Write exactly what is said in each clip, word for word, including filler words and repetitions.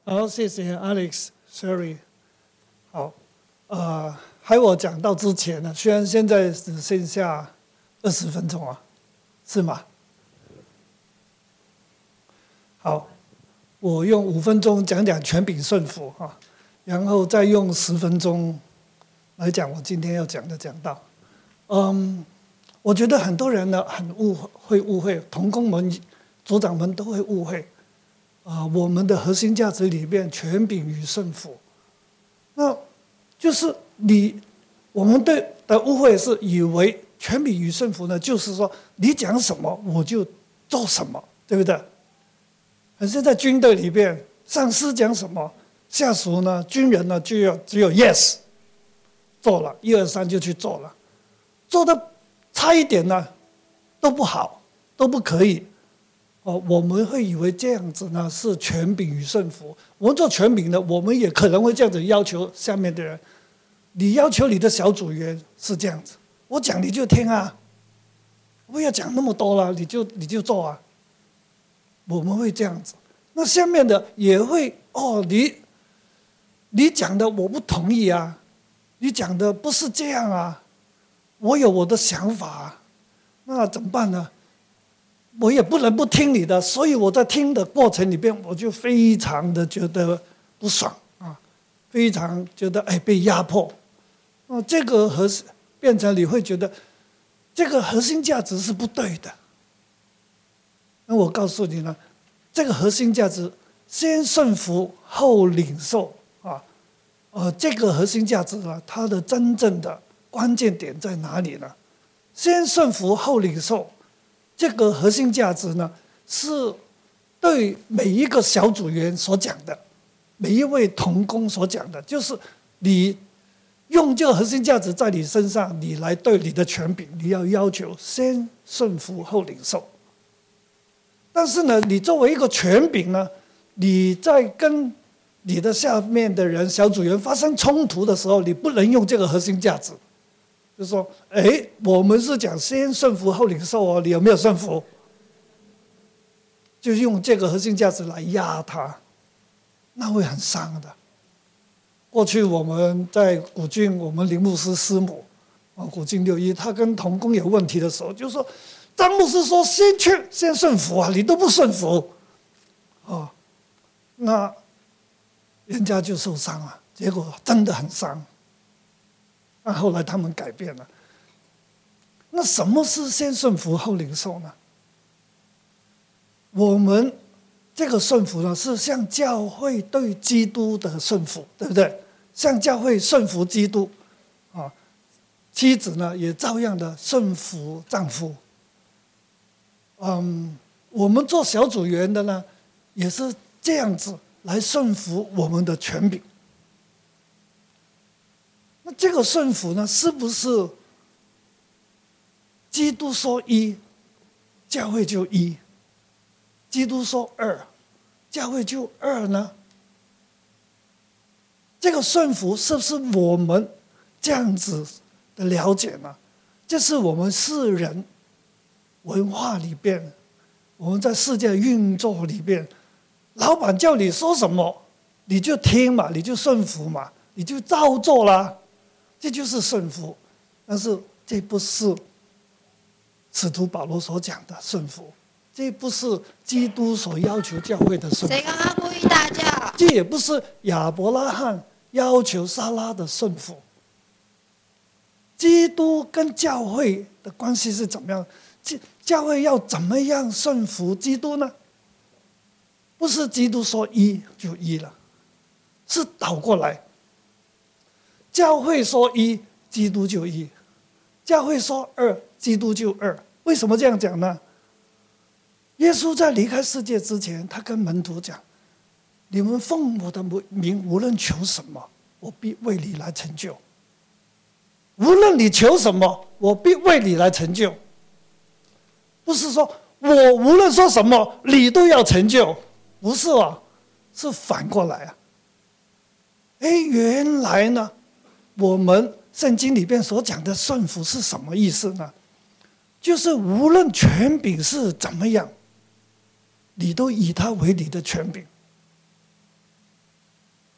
好，谢谢 Alex、Sherry。好，呃，还我讲到之前呢，虽然现在只剩下二十分钟啊，是吗？好，我用五分钟讲讲权柄顺服啊，然后再用十分钟来讲我今天要讲的讲道。嗯，我觉得很多人呢很误会误会，同工们、组长们都会误会。啊，我们的核心价值里面，权柄与顺服，那就是你我们对的误会是以为权柄与顺服呢，就是说你讲什么我就做什么，对不对？可是在军队里边，上司讲什么，下属呢，军人呢就要只有 yes 做了，一二三就去做了，做的差一点呢都不好，都不可以。哦，我们会以为这样子呢是权柄与顺服。我们做权柄的，我们也可能会这样子要求下面的人。你要求你的小组员是这样子，我讲你就听啊，不要讲那么多了，你就你就做啊。我们会这样子，那下面的也会哦，你你讲的我不同意啊，你讲的不是这样啊，我有我的想法啊，那怎么办呢？我也不能不听你的，所以我在听的过程里边，我就非常的觉得不爽啊，非常觉得哎被压迫，啊，这个核变成你会觉得这个核心价值是不对的。那我告诉你呢，这个核心价值先顺服后领受啊，呃，这个核心价值呢，它的真正的关键点在哪里呢？先顺服后领受。这个核心价值呢，是对每一个小组员所讲的，每一位同工所讲的，就是你用这个核心价值在你身上，你来对你的权柄，你要要求先顺服后领受。但是呢，你作为一个权柄呢，你在跟你的下面的人、小组员发生冲突的时候，你不能用这个核心价值。就说，哎，我们是讲先顺服后领受哦，你有没有顺服？就用这个核心价值来压他，那会很伤的。过去我们在古晋，我们林牧师师母，啊，古晋六一，他跟同工有问题的时候，就说张牧师说先去先顺服啊，你都不顺服，哦，那人家就受伤了，结果真的很伤。那后来他们改变了。那什么是先顺服后领受呢？我们这个顺服呢，是向教会对基督的顺服，对不对？向教会顺服基督，啊，妻子呢也照样的顺服丈夫。嗯，我们做小组员的呢，也是这样子来顺服我们的权柄。那这个顺服呢，是不是基督说一，教会就一；基督说二，教会就二呢？这个顺服是不是我们这样子的了解呢？这是我们世人文化里边，我们在世界运作里边，老板叫你说什么，你就听嘛，你就顺服嘛，你就照做啦。这就是顺服，但是这不是使徒保罗所讲的顺服，这不是基督所要求教会的顺服。 谁刚刚呼吁大叫？ 这也不是亚伯拉罕要求撒拉的顺服。基督跟教会的关系是怎么样？教会要怎么样顺服基督呢？不是基督说一就一了，是倒过来。教会说一，基督就一；教会说二，基督就二。为什么这样讲呢？耶稣在离开世界之前，他跟门徒讲：“你们奉我的名，无论求什么，我必为你来成就。无论你求什么，我必为你来成就。”不是说我无论说什么，你都要成就，不是啊，是反过来啊。哎，原来呢，我们圣经里边所讲的顺服是什么意思呢？就是无论权柄是怎么样，你都以他为你的权柄。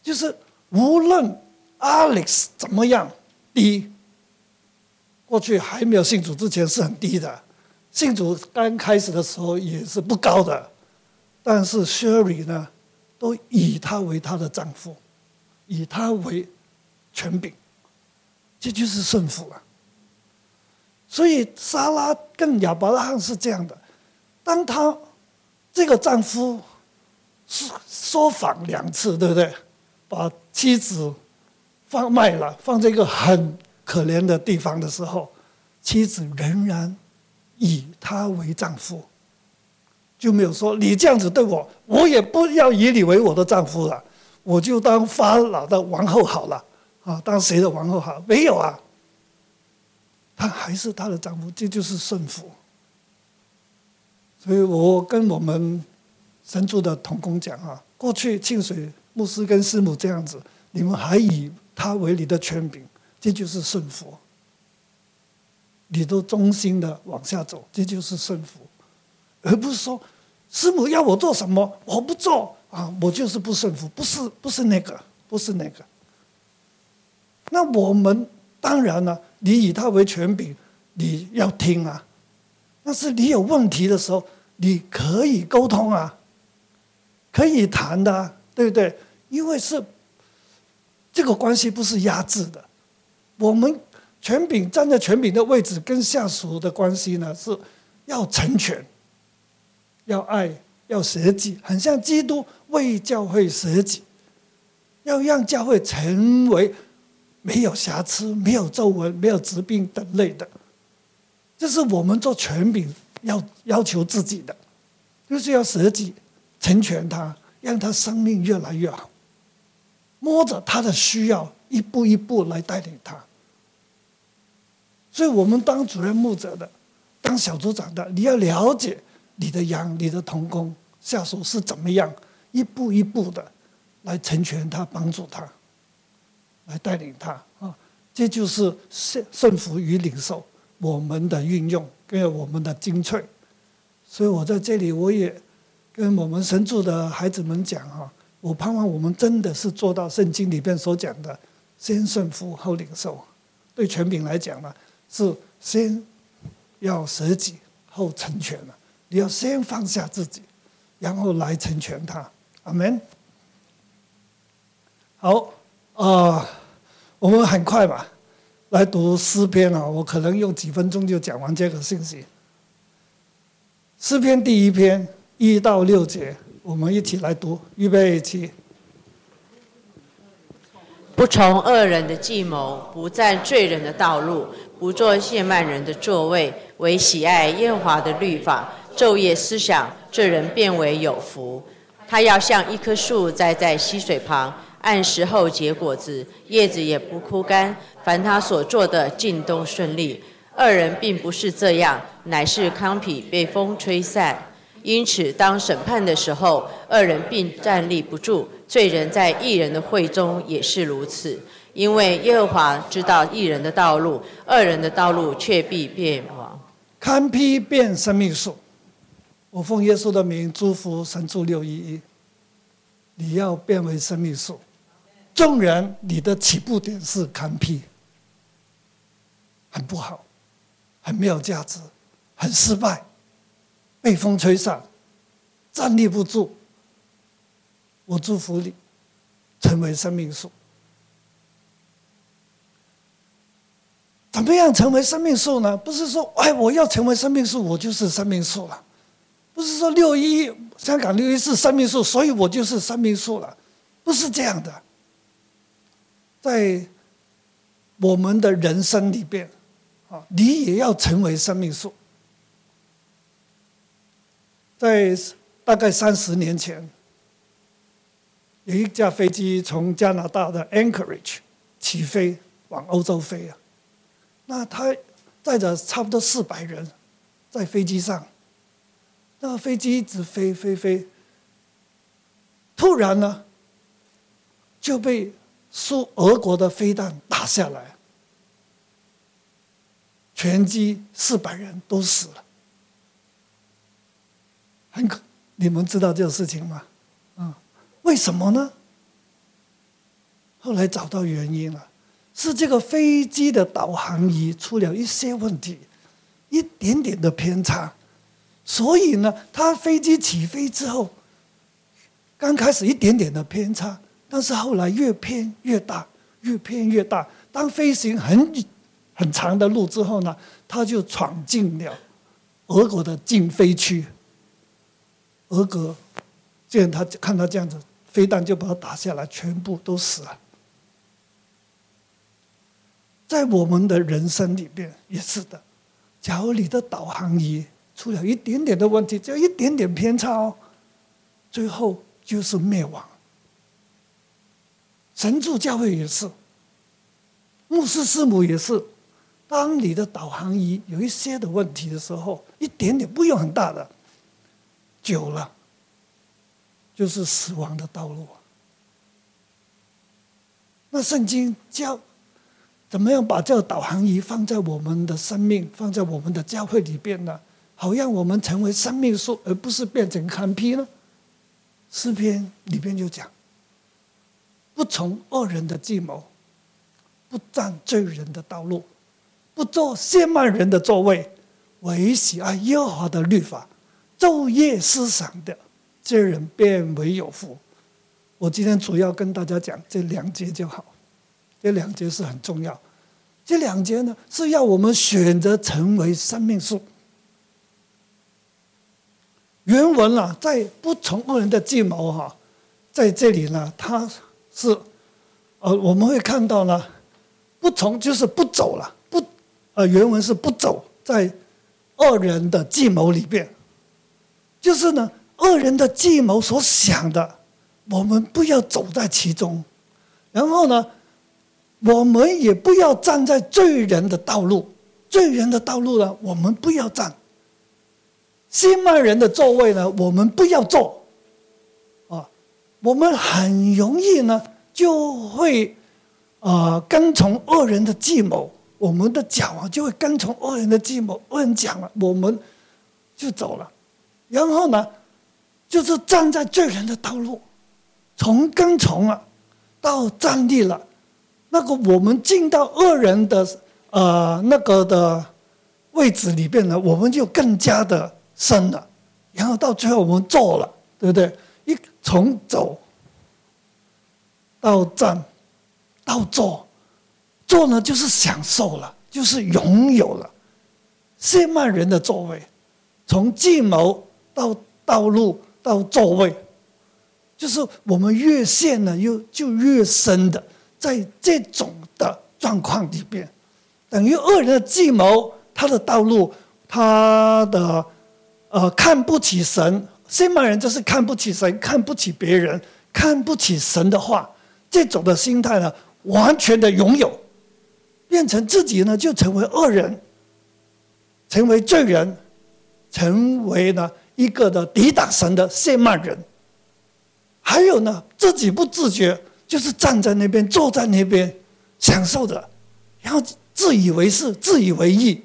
就是无论 Alex 怎么样低，过去还没有信主之前是很低的，信主刚开始的时候也是不高的，但是 Sherry 呢，都以他为他的丈夫，以他为权柄，这就是顺服了。所以撒拉跟亚伯拉罕是这样的，当他这个丈夫说谎两次，对不对？把妻子放卖了，放在一个很可怜的地方的时候，妻子仍然以他为丈夫，就没有说你这样子对我，我也不要以你为我的丈夫了，我就当法老的王后好了啊，当谁的王后好？没有啊，他还是他的丈夫，这就是顺服。所以我跟我们神助的同工讲啊，过去庆水牧师跟师母这样子，你们还以他为你的权柄，这就是顺服。你都忠心的往下走，这就是顺服，而不是说师母要我做什么我不做啊，我就是不顺服，不是不是那个，不是那个。那我们当然了，你以他为权柄，你要听啊。但是你有问题的时候，你可以沟通啊，可以谈的啊，对不对？因为是这个关系不是压制的，我们权柄站在权柄的位置，跟下属的关系呢是要成全，要爱，要舍己，很像基督为教会舍己，要让教会成为没有瑕疵、没有皱纹、没有疾病等类的。这是我们做权柄要要求自己的，就是要舍己，成全他，让他生命越来越好，摸着他的需要，一步一步来带领他。所以我们当主任牧者的，当小组长的，你要了解你的羊、你的同工下属是怎么样，一步一步的来成全他，帮助他，来带领他啊！这就是顺服与领受我们的运用跟我们的精粹。所以我在这里我也跟我们神助的孩子们讲哈，我盼望我们真的是做到圣经里边所讲的，先顺服后领受。对权柄来讲呢，是先要舍己后成全了，你要先放下自己，然后来成全他。阿们。好啊、呃，我们很快吧，来读诗篇啊，我可能用几分钟就讲完这个信息。诗篇第一篇一到六节，我们一起来读，预备起。 不从恶人的计谋，不占罪人的道路，不坐亵慢人的座位，唯喜爱耶和华的律法，昼夜思想，这人便为有福。他要像一棵树栽在溪水旁，按时候结果子，叶子也不枯干，凡他所做的尽都顺利。恶人并不是这样，乃是糠秕被风吹散。因此当审判的时候，恶人并站立不住，罪人在义人的会中也是如此。因为耶和华知道义人的道路，恶人的道路却必变亡。 糠秕变生命树，我奉耶稣的名祝福神助六一一，你要变为生命树。纵然你的起步点是糠秕，很不好，很没有价值，很失败，被风吹散，站立不住，我祝福你成为生命树。怎么样成为生命树呢？不是说哎，我要成为生命树，我就是生命树了。不是说六一香港六一是生命树，所以我就是生命树了，不是这样的。在我们的人生里边，啊，你也要成为生命树。在大概三十年前，有一架飞机从加拿大的 Anchorage 起飞往欧洲飞啊，那他载着差不多四百人在飞机上，那个飞机一直飞飞飞，突然呢就被苏俄国的飞弹打下来，全机四百人都死了。很可，你们知道这个事情吗？啊，为什么呢？ 后来找到原因了，是这个飞机的导航仪出了一些问题，一点点的偏差。所以呢，它飞机起飞之后，刚开始一点点的偏差，但是后来越偏越大，越偏越大。当飞行很很长的路之后呢，它就闯进了俄国的禁飞区。俄国既然他看他这样子，飞弹就把它打下来，全部都死了。在我们的人生里边也是的，假如你的导航仪出了一点点的问题，只有一点点偏差哦，最后就是灭亡。神助教会也是，牧师师母也是，当你的导航仪有一些的问题的时候，一点点不用很大的，久了就是死亡的道路。那圣经教怎么样把这个导航仪放在我们的生命，放在我们的教会里边呢？好让我们成为生命树，而不是变成糠秕呢？诗篇里边就讲，不从恶人的计谋，不占罪人的道路，不做亵慢人的座位，唯喜爱耶和华的律法，昼夜思想的，这人便为有福。我今天主要跟大家讲这两节就好，这两节是很重要。这两节呢，是要我们选择成为生命树。原文啊，在不从恶人的计谋哈，在这里呢，它是呃，我们会看到呢，不从就是不走了，不呃，原文是不走在恶人的计谋里边，就是呢，恶人的计谋所想的，我们不要走在其中，然后呢，我们也不要站在罪人的道路，罪人的道路呢，我们不要站。亵慢人的座位呢，我们不要坐，啊，我们很容易呢就会啊、呃、跟从恶人的计谋，我们的脚啊就会跟从恶人的计谋，恶人讲了，我们就走了，然后呢，就是站在罪人的道路，从跟从啊到站立了，那个我们进到恶人的呃那个的位置里边呢，我们就更加的深了，然后到最后我们坐了，对不对？一从走到站到坐，坐呢就是享受了，就是拥有了亵慢人的座位，从计谋到道路到座位，就是我们越陷呢，又就越深的在这种的状况里边，等于恶人的计谋，他的道路，他的。呃，看不起神，亵慢人就是看不起神，看不起别人，看不起神的话，这种的心态呢，完全的拥有，变成自己呢就成为恶人，成为罪人，成为呢一个的抵挡神的亵慢人。还有呢，自己不自觉，就是站在那边，坐在那边，享受着，然后自以为是，自以为义。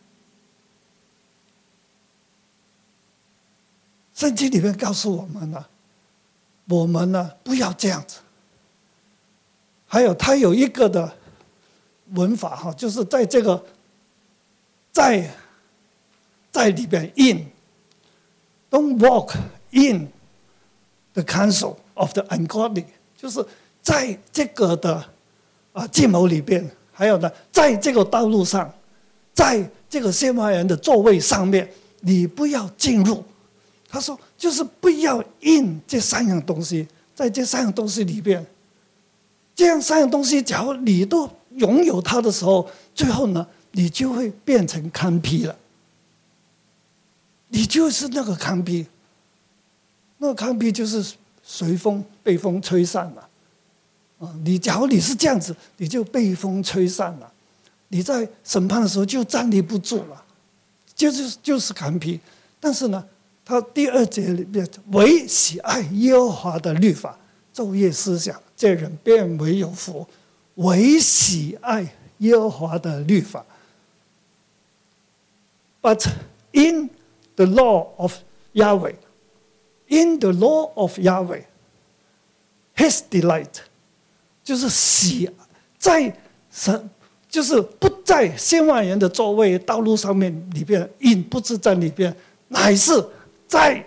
圣经里面告诉我们呢，我们呢不要这样子。还有他有一个的文法哈，就是在这个在在里边 in don't walk in the counsel of the ungodly， 就是在这个的啊计谋里边，还有呢，在这个道路上，在这个亵慢人的座位上面，你不要进入。他说：“就是不要印这三样东西，在这三样东西里边，这样三样东西，假如你都拥有它的时候，最后呢，你就会变成糠秕了。你就是那个糠秕，那个糠秕就是随风被风吹散了。啊，你假如你是这样子，你就被风吹散了，你在审判的时候就站立不住了，就是就是糠秕。但是呢。”他第二节里面，唯喜爱耶和华的律法，昼夜思想，这人便为有福。唯喜爱耶和华的律法。But in the law of Yahweh, in the law of Yahweh, his delight, 就是喜在神，就是不在千万人的座位道路上面里边，因不是在里边，乃是在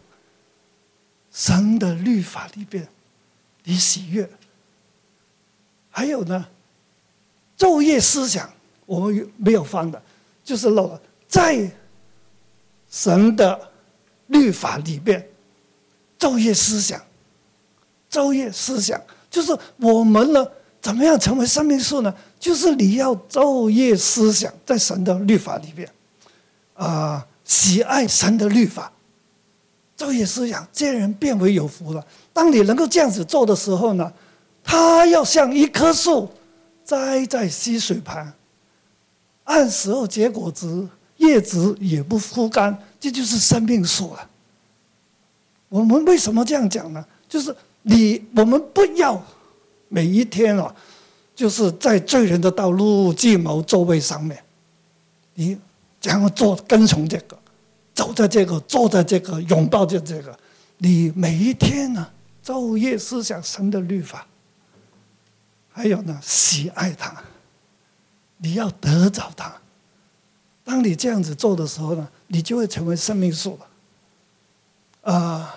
神的律法里边，你喜悦。还有呢，昼夜思想我们没有放的，就是漏了在神的律法里边，昼夜思想，昼夜思想，就是我们呢，怎么样成为生命树呢？就是你要昼夜思想在神的律法里边，啊、呃，喜爱神的律法，昼夜思想，这人变为有福了。当你能够这样子做的时候呢，他要像一棵树栽在溪水旁，按时候结果子，叶子也不枯干，这就是生命树了。我们为什么这样讲呢？就是你我们不要每一天啊，就是在罪人的道路计谋座位上面，你这样做跟从这个，走在这个，坐在这个，拥抱着这个，你每一天呢，昼夜思想神的律法，还有呢，喜爱他，你要得着他。当你这样子做的时候呢，你就会成为生命树了。啊、呃，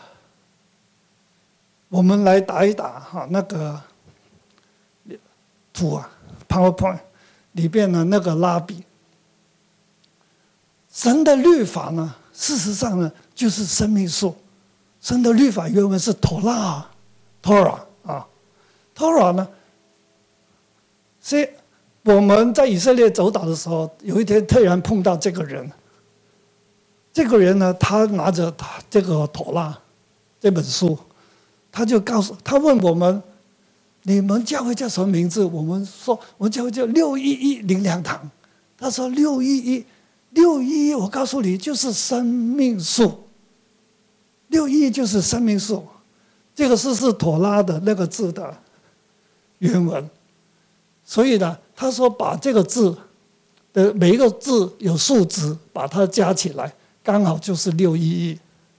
我们来打一打哈那个图啊 ，PowerPoint 里边的那个拉比。神的律法呢，事实上呢，就是生命树。神的律法原文是 Torah Torah 啊 ，Torah 呢，是我们在以色列走岛的时候，有一天突然碰到这个人。这个人呢，他拿着他这个《妥拉》这本书，他就告诉他问我们：“你们教会叫什么名字？”我们说：“我们教会叫六一一灵粮堂。”他说：“六一一，六一一，我告诉你，就是生命树。六一一就是生命树。这个是是妥拉的那个字的原文。所以呢，他说把这个字的每一个字有数值，把它加起来。”刚好就是六一一，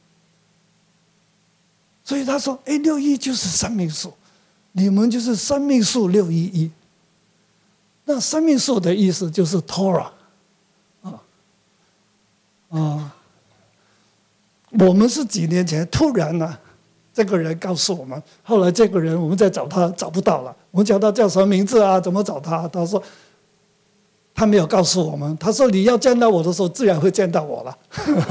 所以他说：“哎，六一就是生命树，你们就是生命树六一一。”那生命树的意思就是 Torah 啊啊！我们是几年前突然呢，这个人告诉我们，后来这个人我们再找他找不到了，我们叫他叫什么名字啊？怎么找他？他说。他没有告诉我们，他说你要见到我的时候，自然会见到我了。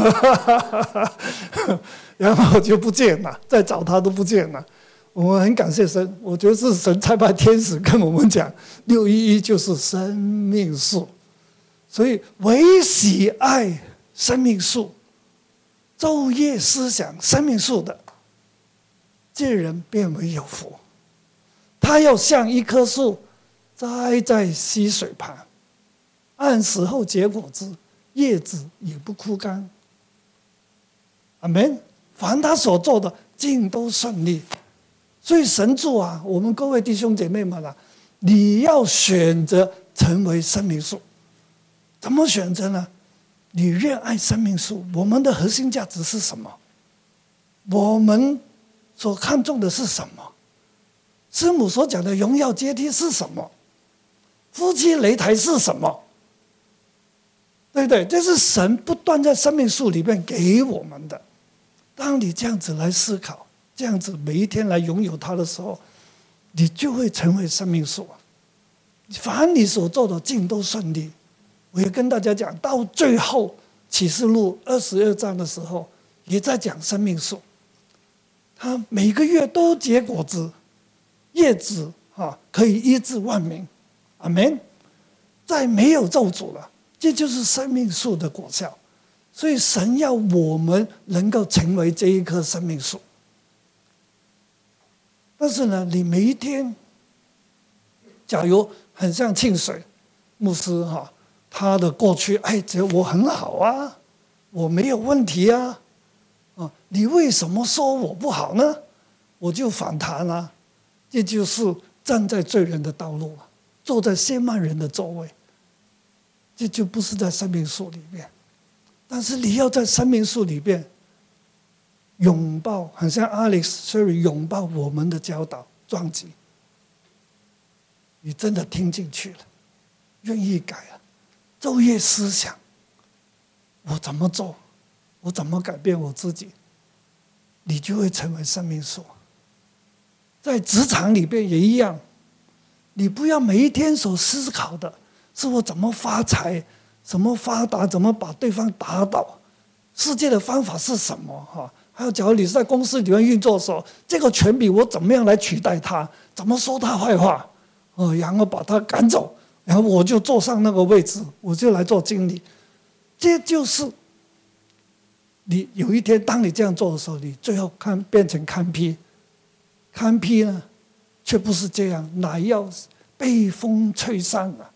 然后就不见了，再找他都不见了。我们很感谢神，我觉得是神差派天使跟我们讲，六一一就是生命树，所以唯喜爱生命树，昼夜思想生命树的，这人变为有福。他要像一棵树栽在溪水旁。按时候结果子，叶子也不枯干。阿们。凡他所做的，尽都顺利。所以神助啊，我们各位弟兄姐妹们啊，你要选择成为生命树。怎么选择呢？你热爱生命树，我们的核心价值是什么？我们所看重的是什么？师母所讲的荣耀阶梯是什么？夫妻擂台是什么？对不对？这是神不断在生命树里面给我们的。当你这样子来思考，这样子每一天来拥有它的时候，你就会成为生命树。凡你所做的尽都顺利。我也跟大家讲，到最后启示录二十二章的时候，也在讲生命树。它每个月都结果子，叶子啊可以医治万民。阿们。再没有咒诅了。这就是生命树的果效，所以神要我们能够成为这一棵生命树。但是呢，你每一天，假如很像庆水牧师哈，他的过去，哎，觉得我很好啊，我没有问题啊，啊，你为什么说我不好呢？我就反弹啊，这就是站在罪人的道路，坐在千万人的座位。这就不是在生命树里面，但是你要在生命树里面拥抱，很像 Alex Sherry 拥抱我们的教导撞击， 你真的听进去了，愿意改了，昼夜思想，我怎么做，我怎么改变我自己，你就会成为生命树。在职场里边也一样，你不要每一天所思考的是我怎么发财，怎么发达，怎么把对方打倒，世界的方法是什么哈？还有，假如你是在公司里面运作的时候，这个权柄我怎么样来取代他，怎么说他坏话，哦，然后把他赶走，然后我就坐上那个位置，我就来做经理。这就是你有一天当你这样做的时候，你最后看变成看批，看批呢，却不是这样，乃要被风吹散了。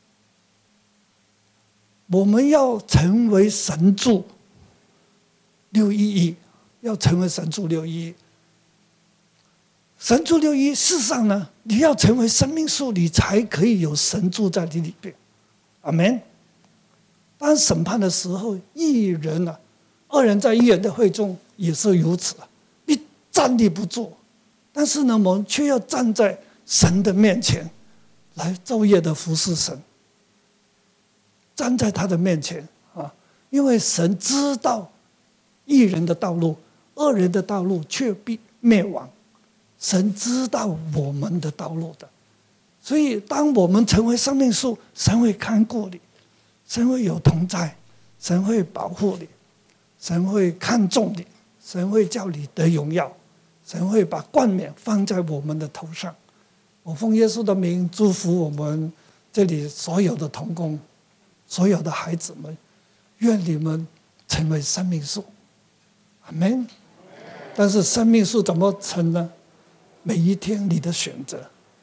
我们要成为神助六一一，要成为神助六一一。神助六一，事实上呢，你要成为生命树，你才可以有神住在你里边。阿们。当审判的时候，一人啊，二人在一人的会中也是如此，你站立不住。但是呢，我们却要站在神的面前，来昼夜的服侍神。站在他的面前啊，因为神知道一人的道路，二人的道路却必灭亡。神知道我们的道路的，所以当我们成为生命树，神会看顾你，神会有同在，神会保护你，神会看重你，神会叫你得荣耀，神会把冠冕放在我们的头上。我奉耶稣的名祝福我们这里所有的同工，所有的孩子们，愿你们成为生命树。阿们。但是生命树怎么成呢？每一天你的选择，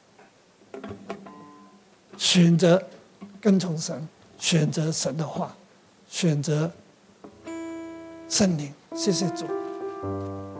选择跟从神，选择神的话，选择圣灵。谢谢主。